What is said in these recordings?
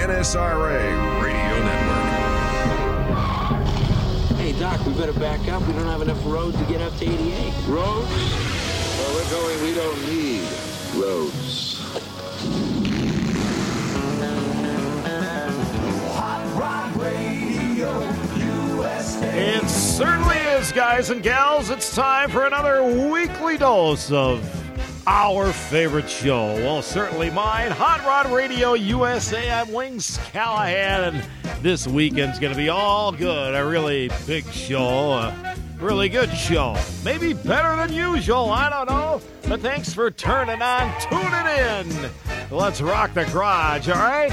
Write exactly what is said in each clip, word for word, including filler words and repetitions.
N S R A Radio Network. Hey, Doc, we better back up. We don't have enough road to get up to eighty-eight. Roads? Where we're going, we don't need roads. Hot Rod Radio U S A. It certainly is, guys and gals. It's time for another weekly dose of our favorite show. Well, certainly mine, Hot Rod Radio U S A. I'm Wings Callahan, and this weekend's going to be all good. A really big show, a really good show. Maybe better than usual, I don't know. But thanks for turning on, tuning in. Let's rock the garage, all right?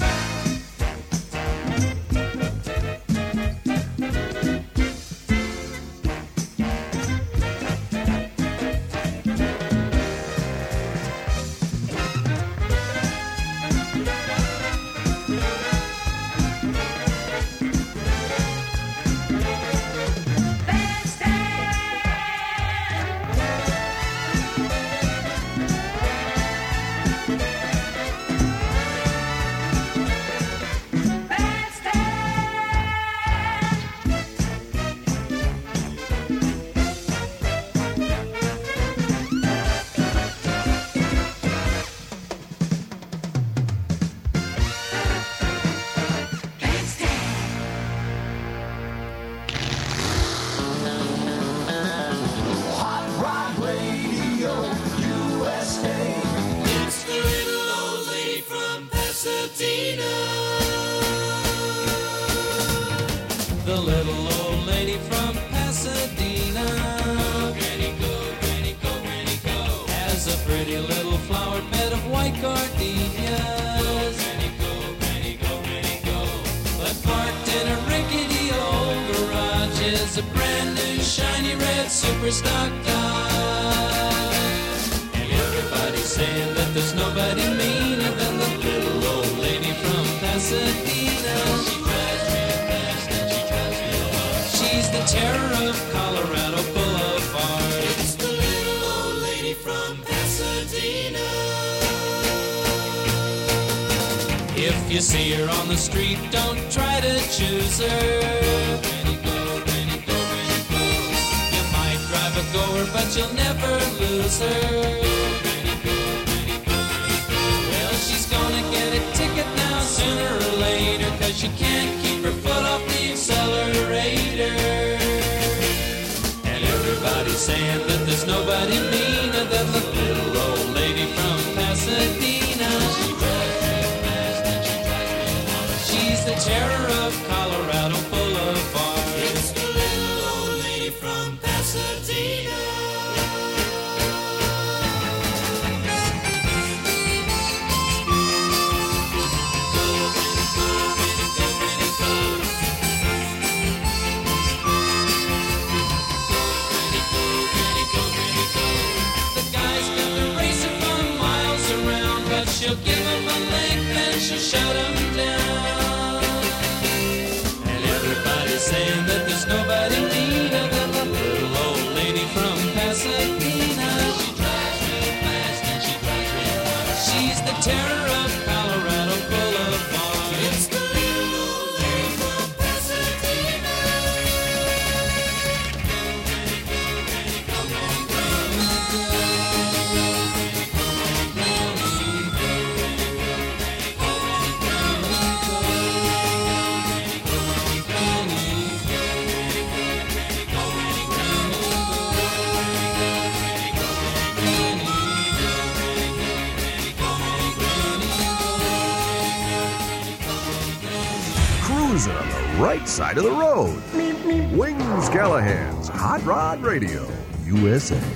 Side of the road. Meep, meep. Wings Callahan's Hot Rod Radio U S A.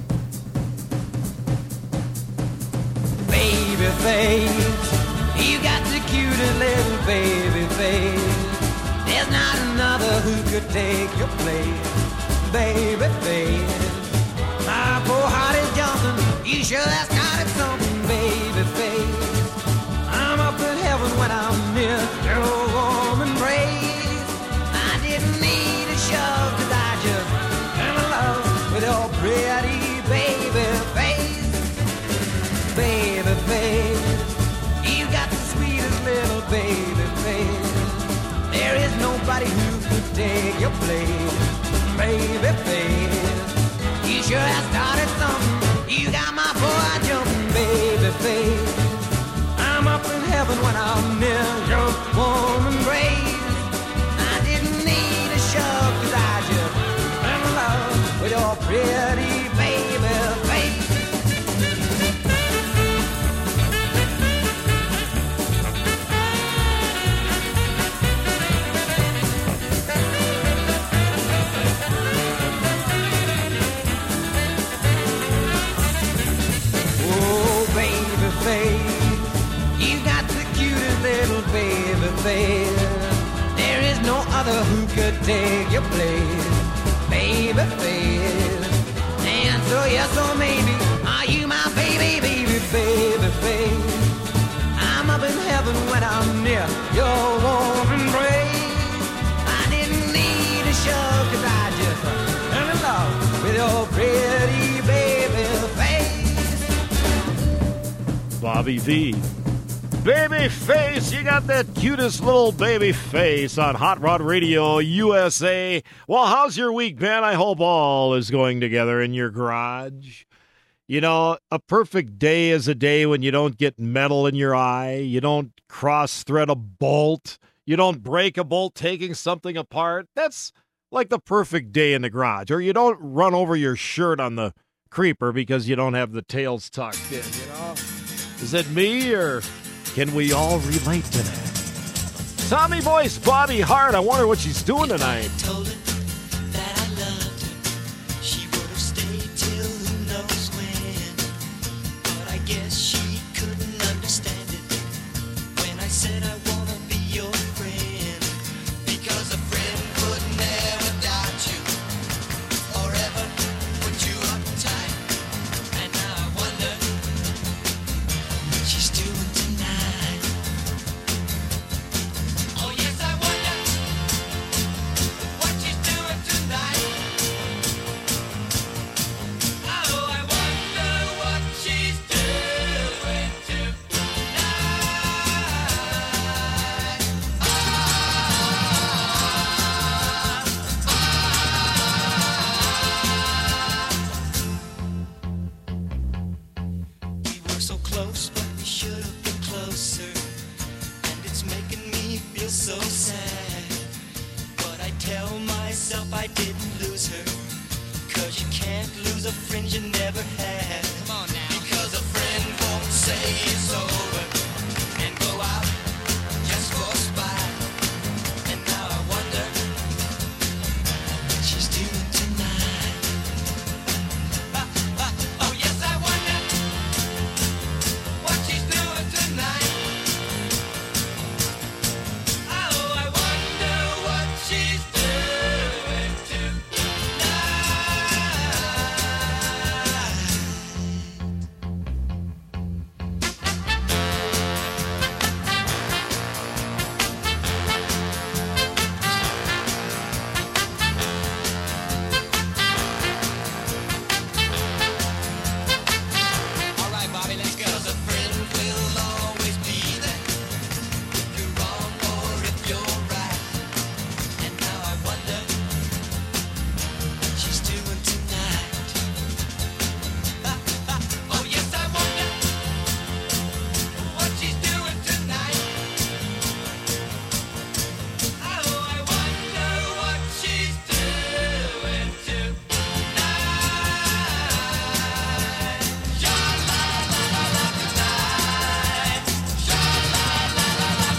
Baby face, you got the cutest little baby face. There's not another who could take your place. Baby face, my poor heart is jumping. You sure have started something, baby face. I'm up in heaven when I'm near your warm embrace. Shove, 'cause I just am in love with your pretty baby face. Baby face, you got the sweetest little baby with your pretty baby face. Oh, baby face, you got the cutest little baby face. There is no other who could take your place, baby face. And so yes, or maybe, are you my baby, baby, baby face? I'm up in heaven when I'm near your warm embrace. I didn't need a show, cause I just fell in love with your pretty baby face. Bobby V. Baby face, you got that cutest little baby face on Hot Rod Radio U S A. Well, how's your week, man? I hope all is going together in your garage. You know, a perfect day is a day when you don't get metal in your eye, you don't cross-thread a bolt, you don't break a bolt taking something apart. That's like the perfect day in the garage. Or you don't run over your shirt on the creeper because you don't have the tails tucked in, you know? Is it me, or can we all relate to that? Tommy Voice, Bobby Hart. I wonder what she's doing tonight. I told her that I loved her. She would have stayed till who knows when. But I guess she couldn't understand it when I said I want to be your friend. Because a friend would never doubt you or ever put you uptight. And now I wonder what she's doing tonight. Oh yes, I wonder what she's doing tonight. Oh, I wonder what she's doing tonight. We were so close, but we should have been closer. And it's making me feel so sad. But I tell myself I didn't lose her. Cause you can't lose a friend you never had. Come on now. Because a friend won't say it's over and go out just for spite. And now I wonder what she's doing tonight. Ah, ah, oh yes, I wonder what she's doing tonight. Oh, I wonder what she's doing tonight. All right, Bobby, let's go. 'Cause a friend will always be there if you're wrong or if you're right. And now I wonder what she's doing tonight. Ah, ah, oh yes, I wonder what she's doing tonight. Oh, I wonder what she's doing tonight. Sha la la la la tonight. Sha la la la la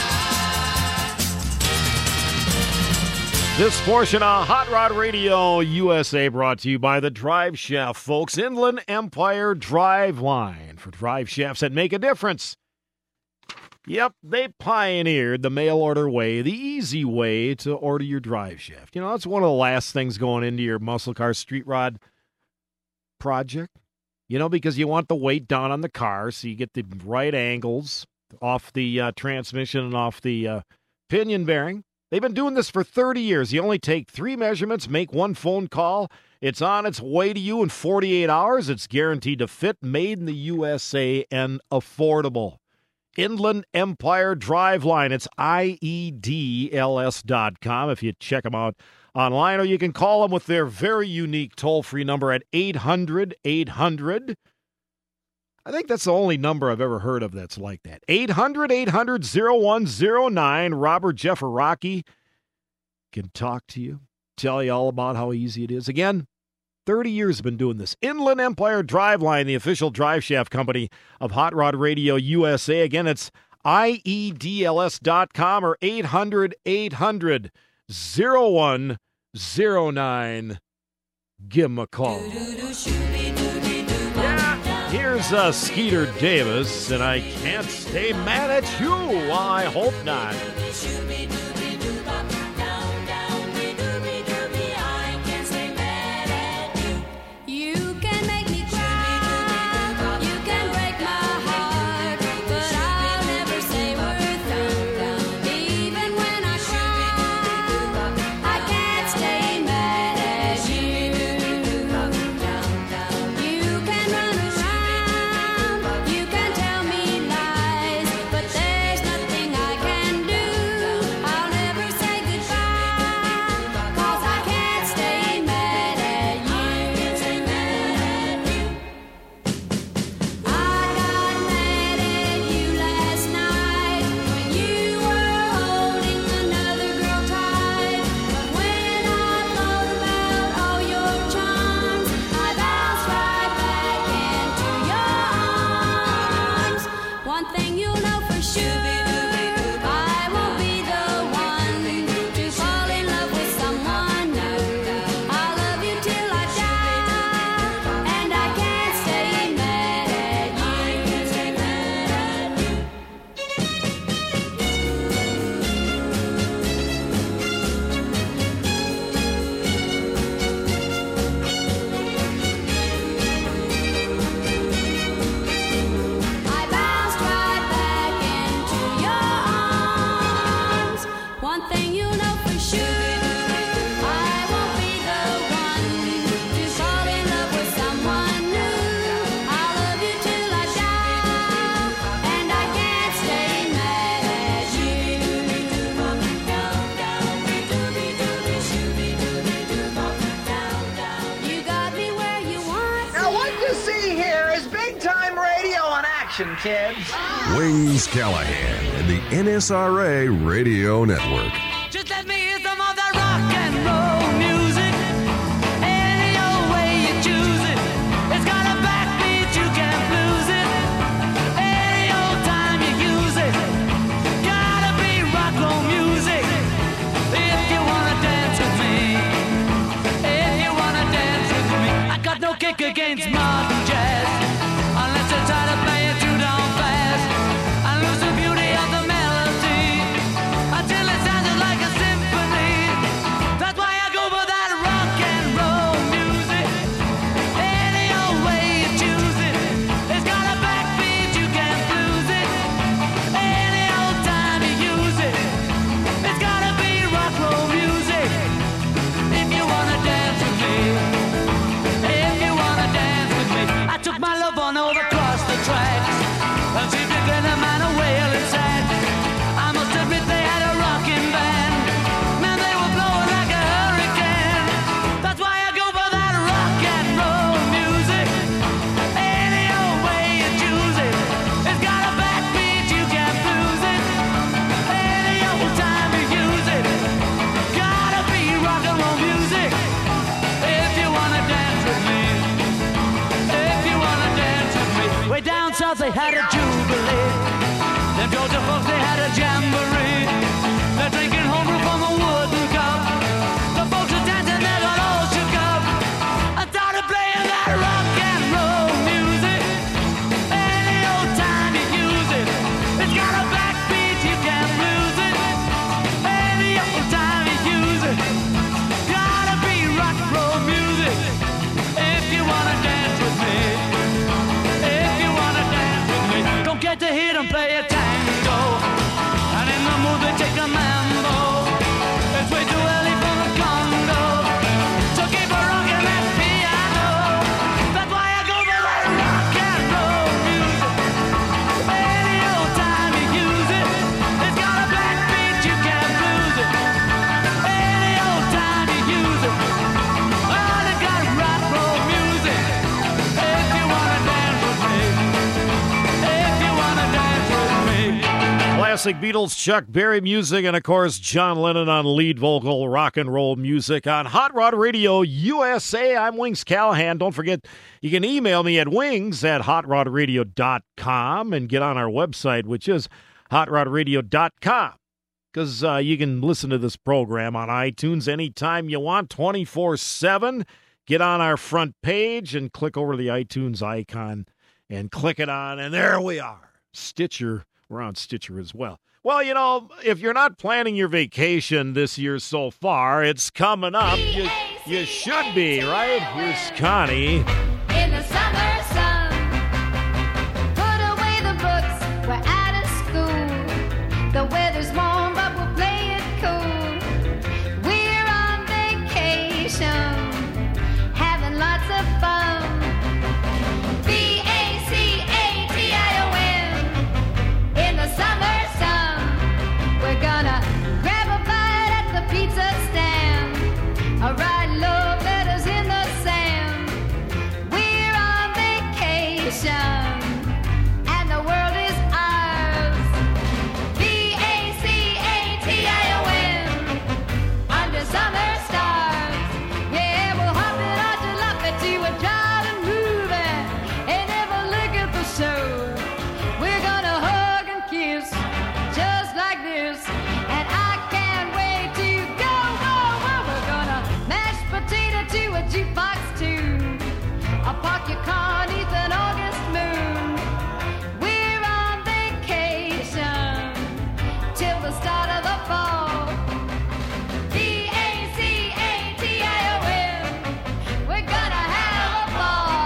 tonight. This portion of Hot Rod Radio U S A brought to you by the Drive Shaft, folks. Inland Empire Drive Line for drive shafts that make a difference. Yep, they pioneered the mail order way, the easy way to order your drive shaft. You know, that's one of the last things going into your muscle car street rod project. You know, because you want the weight down on the car so you get the right angles off the uh, transmission and off the uh, pinion bearing. They've been doing this for thirty years. You only take three measurements, make one phone call. It's on its way to you in forty-eight hours. It's guaranteed to fit, made in the U S A, and affordable. Inland Empire Drive Line. It's I E D L S dot com if you check them out online, or you can call them with their very unique toll-free number at eight hundred eight hundred. I think that's the only number I've ever heard of that's like that. eight hundred eight hundred oh one oh nine. Robert, Jeff, or Rocky can talk to you, tell you all about how easy it is. Again, thirty years have been doing this. Inland Empire Driveline, the official drive shaft company of Hot Rod Radio U S A. Again, it's I E D L S dot com or eight hundred, eight hundred, oh one oh nine. Give them a call. Yeah, here's uh, Skeeter Davis, and I can't stay mad at you. I hope not. Kids. Wings Callahan and the N S R A Radio Network. Just let me hear some of that rock and roll music. Any old way you choose it. It's got a backbeat, you can't lose it. Any old time you use it. Gotta be rock roll music. If you wanna dance with me. If you wanna dance with me. I got no kick against modern jazz. Unless you try to play it too down fast. I lose the beauty of the melody until it sounded like a symphony. That's why I go for that rock and roll music. Any old way you choose it. It's got a backbeat, you can't lose it. Any old time you use it. It's gotta be rock roll music. If you wanna dance with me. If you wanna dance with me. I took my love on over across the tracks. And she began a man a wailing sad. I must admit they had a rocking band. Man, they were blowing like a hurricane. That's why I go for that rock and roll music. Any old way you choose it. It's got a backbeat, you can't lose it. Any old time you use it. Gotta be rock and roll music. If you wanna dance with me. If you wanna dance with me. Way down south they had a jubilee. Them Georgia folks they had a jamboree. They're drinking homebrew from a wooden cup. The folks are dancing, they got all shook up. I started playing that rock and roll music. Any old time you use it. It's got a backbeat, you can't lose it. Any old time you use it. Gotta be rock and roll music. If you wanna dance with me. If you wanna dance with me. classic Beatles, Chuck Berry music, and of course John Lennon on lead vocal rock and roll music on Hot Rod Radio U S A. I'm Wings Callahan. Don't forget, you can email me at wings at hot rod radio dot com and get on our website, which is hot rod radio dot com, because uh, you can listen to this program on iTunes anytime you want, twenty-four seven. Get on our front page and click over the iTunes icon and click it on, and there we are. Stitcher. We're on Stitcher as well. Well, you know, if you're not planning your vacation this year so far, it's coming up. You, you should be, right? Here's Connie. In the summer sun, put away the books, we're out of school. The weather's warm, but we'll play it cool. We're on vacation, having lots of fun. B A C A T I O N. In the summer sun, we're gonna grab a bite at the pizza stand. All right, love letters in the sand. We're on vacation, and the world is ours. B A C A T I O N. Under summer stars. Yeah, we'll hop it on jalopy to a jolly movie and never look at the show. We're gonna hug and kiss just like this, and I can't wait to go. Whoa, whoa, we're gonna mash potato to a jukebox tune. I'll park your car neath an August moon. We're on vacation till the start of the fall. B A C A T I O N. We're gonna have a ball.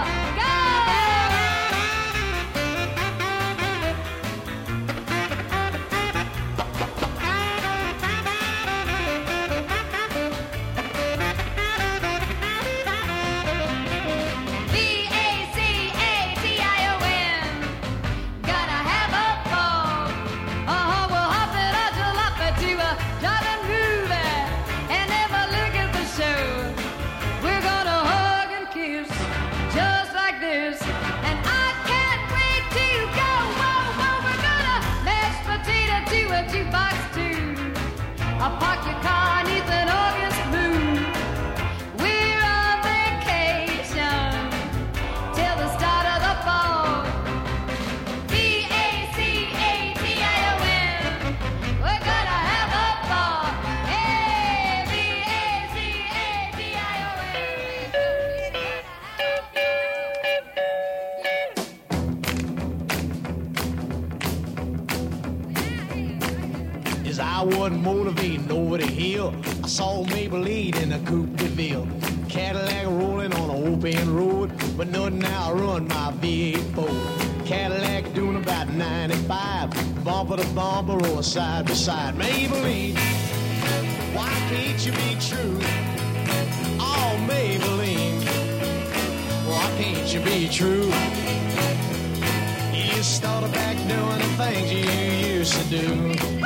B A C A T I O N. Gonna have a ball. Uh-huh, we'll hop it on jalopy to a driving movie and never look at the show. We're gonna hug and kiss just like this, and I can't wait to go. Whoa, whoa, we're gonna mash potato to a jukebox tune. I'll park your car neath an August moon. We're on vacation till the start of the fall. B A C A T I O N. We're gonna have a ball. Hey, B A C A T I O As I wasn't motivating over the hill, I saw Maybelline in a Coupe de Ville. Cadillac rolling on an open road, but nothing outrun my V eight Ford. Cadillac doing about ninety-five, bumper to bumper or side by side. Maybelline, why can't you be true? Oh, Maybelline, why can't you be true? You started back doing the things you used to do.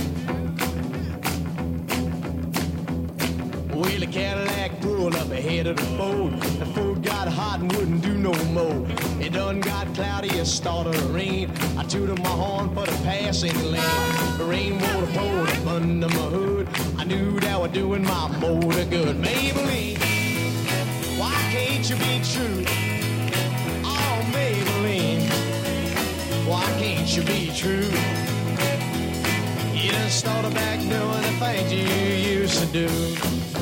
Well, the Cadillac pulled up ahead of the Ford. The Ford got hot and wouldn't do no more. It done got cloudy, it started to rain. I tooted my horn for the passing lane. The rainwater poured up under my hood. I knew that was doing my motor good. Maybelline, why can't you be true? Oh, Maybelline, why can't you be true? You done started back doing the things you used to do.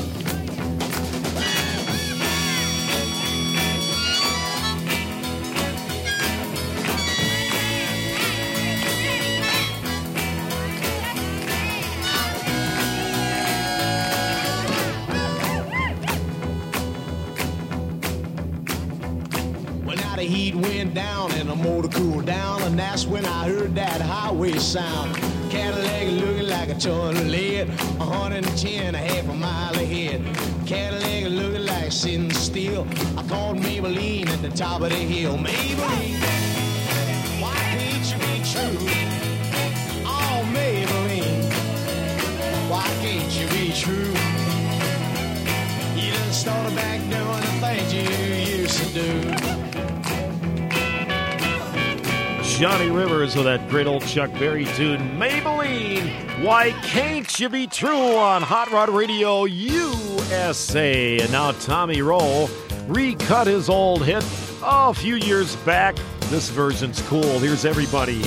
The heat went down and the motor cooled down, and that's when I heard that highway sound. Cadillac looking like a ton of lead, one hundred ten, a half a mile ahead. Cadillac looking like sitting still. I called Maybelline at the top of the hill. Maybelline, why can't you be true? Oh, Maybelline, why can't you be true? You done started back doing the things you used to do. Johnny Rivers with that great old Chuck Berry tune, Maybelline. Why can't you be true on Hot Rod Radio U S A? And now Tommy Roll recut his old hit a few years back. This version's cool. Here's Everybody.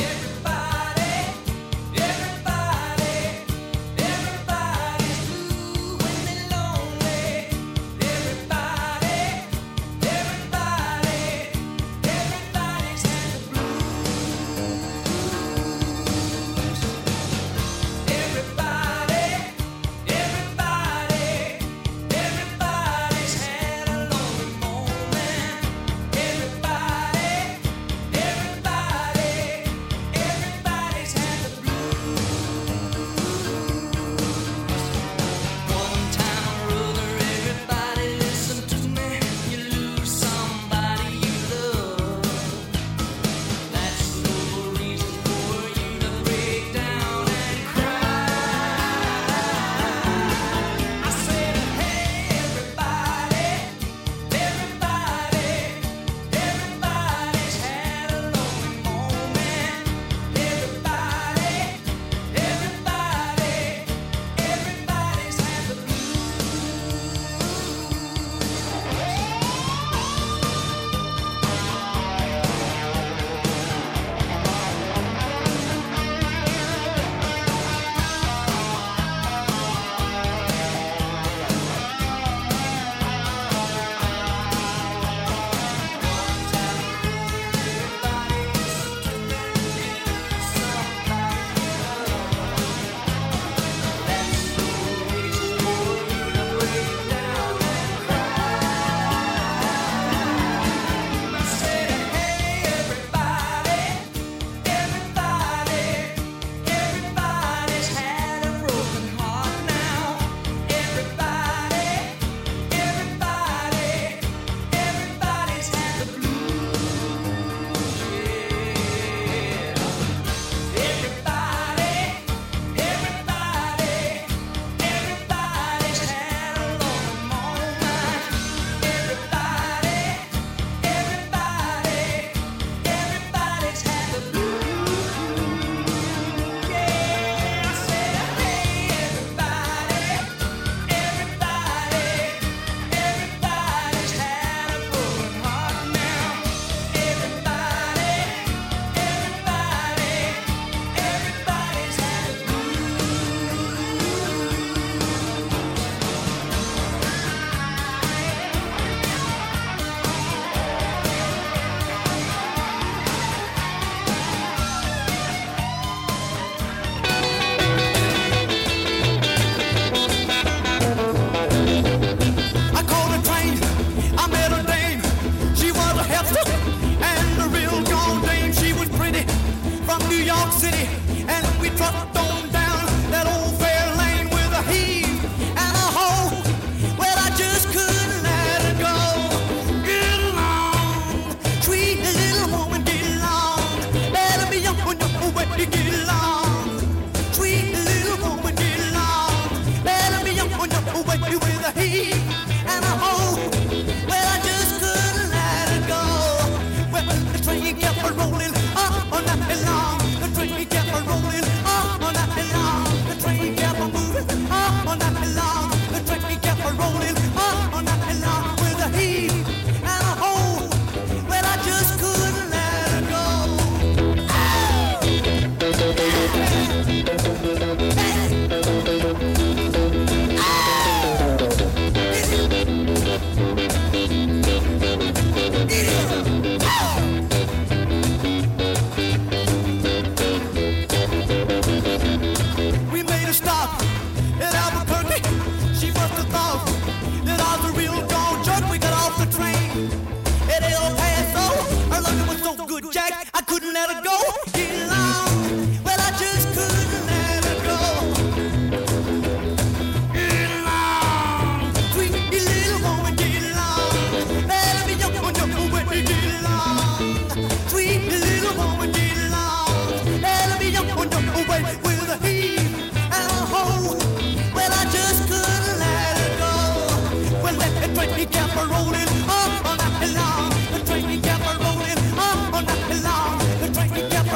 rolling, the train kept rolling, all night long. The train kept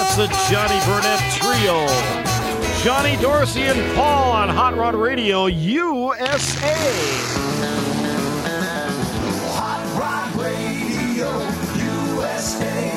It's the Johnny Burnett Trio. Johnny Dorsey and Paul on Hot Rod Radio U S A. Hot Rod Radio U S A.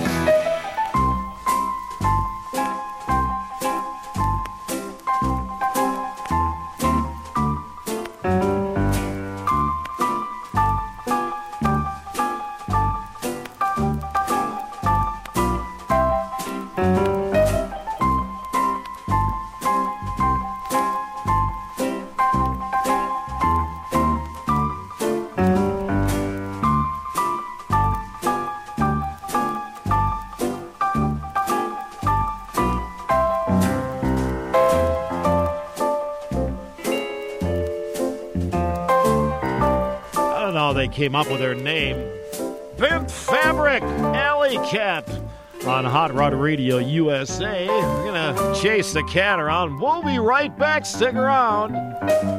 They came up with their name. Bent Fabric, Alley Cat on Hot Rod Radio U S A. We're going to chase the cat around. We'll be right back. Stick around.